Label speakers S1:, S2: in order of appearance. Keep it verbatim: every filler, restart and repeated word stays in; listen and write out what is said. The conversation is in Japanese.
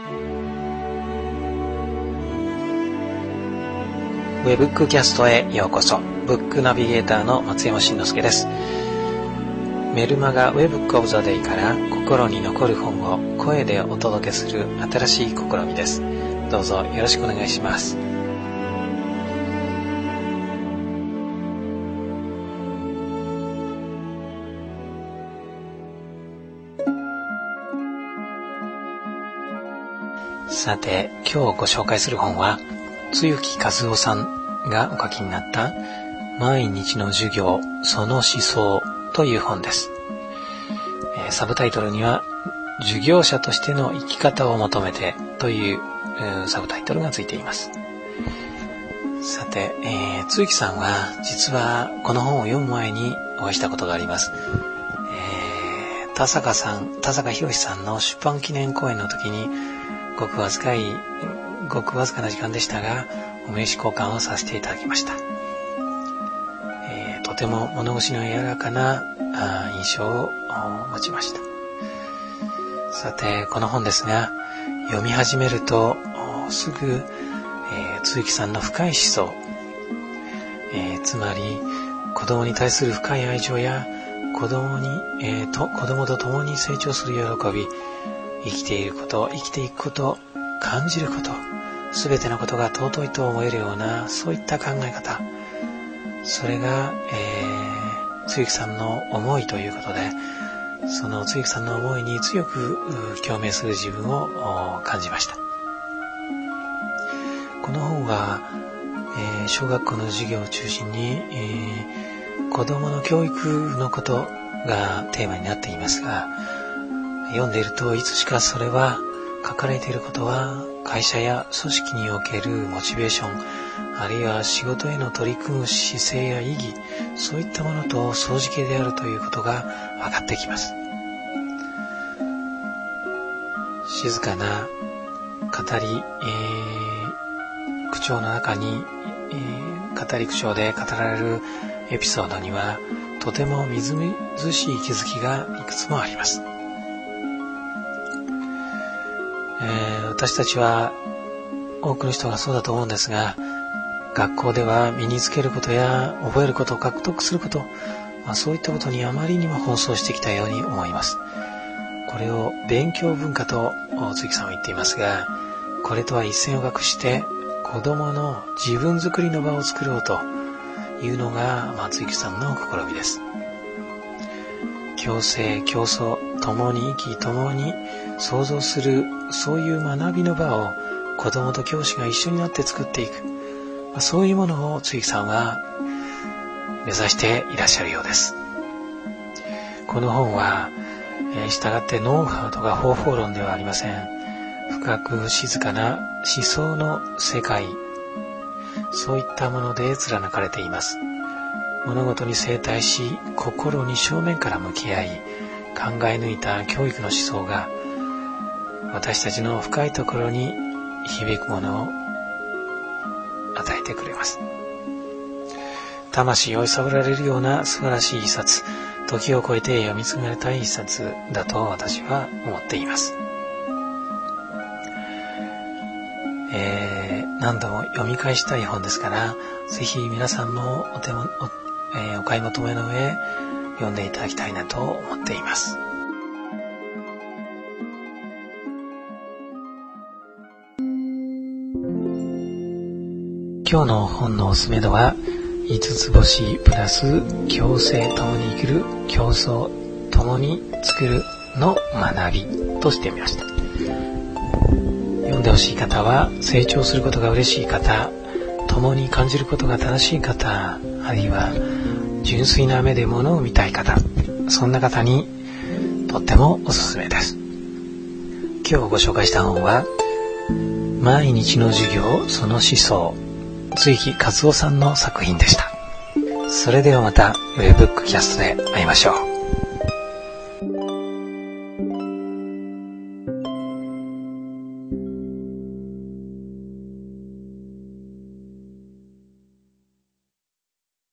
S1: ウェブックキャストへようこそ。ブックナビゲーターの松山真之介です。メルマガウェブックオブザデイから心に残る本を声でお届けする新しい試みです。どうぞよろしくお願いします。さて、今日ご紹介する本は露木和夫さんがお書きになった毎日の授業その思想という本です。えー、サブタイトルには授業者としての生き方を求めてという、えー、サブタイトルがついています。さて、えー、露木さんは実はこの本を読む前にお会いしたことがあります。えー、田坂さん、田坂博さんの出版記念講演の時にごくわずかいごくわずかな時間でしたがお名刺交換をさせていただきました。えー、とても物腰の柔らかな印象を持ちました。さて、この本ですが読み始めるとすぐ、えー、露木さんの深い思想、えー、つまり子供に対する深い愛情や子供に、えー、と子供と共に成長する喜び、生きていること、生きていくこと、感じること、すべてのことが尊いと思えるような、そういった考え方、それが、えー、露木さんの思いということで、その露木さんの思いに強く共鳴する自分を感じました。この本は、えー、小学校の授業を中心に、えー、子供の教育のことがテーマになっていますが、読んでいるといつしかそれは書かれていることは会社や組織におけるモチベーション、あるいは仕事への取り組む姿勢や意義、そういったものと相似形であるということが分かってきます。静かな語り、えー、口調の中に、えー、語り口調で語られるエピソードにはとてもみずみずしい気づきがいくつもあります。えー、私たちは多くの人がそうだと思うんですが、学校では身につけることや覚えることを獲得すること、まあ、そういったことにあまりにも奔走してきたように思います。これを勉強文化と露木さんは言っていますが、これとは一線を画して子供の自分作りの場を作ろうというのが、まあ、露木さんの試みです。共生共創、共に生き共に創造する、そういう学びの場を子供と教師が一緒になって作っていく、そういうものを露木さんは目指していらっしゃるようです。この本は、えー、従ってノウハウとか方法論ではありません。深く静かな思想の世界、そういったもので貫かれています。物事に静滞し、心に正面から向き合い、考え抜いた教育の思想が私たちの深いところに響くものを与えてくれます。魂を揺さぶられるような素晴らしい一冊、時を超えて読み継がれたい一冊だと私は思っています。えー、何度も読み返したい本ですから、ぜひ皆さんもお手も お,、えー、お買い求めの上読んでいただきたいなと思っています。今日の本のおすすめ度は五つ星プラス共生共に生きる競争共に作るの学びとしてみました。読んでほしい方は成長することが嬉しい方、共に感じることが正しい方、あるいは純粋な目で物を見たい方、そんな方にとってもおすすめです。今日ご紹介した本は毎日の授業その思想、露木和夫さんの作品でした。それではまたウェブブックキャストで会いましょう。